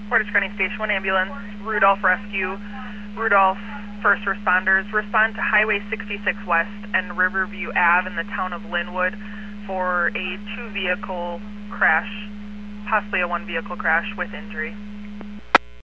Portage County Station 1 ambulance, Rudolph Rescue, Rudolph first responders, respond to Highway 66 West and Riverview Ave in the town of Linwood for a 2-vehicle crash, possibly a 1-vehicle crash with injury.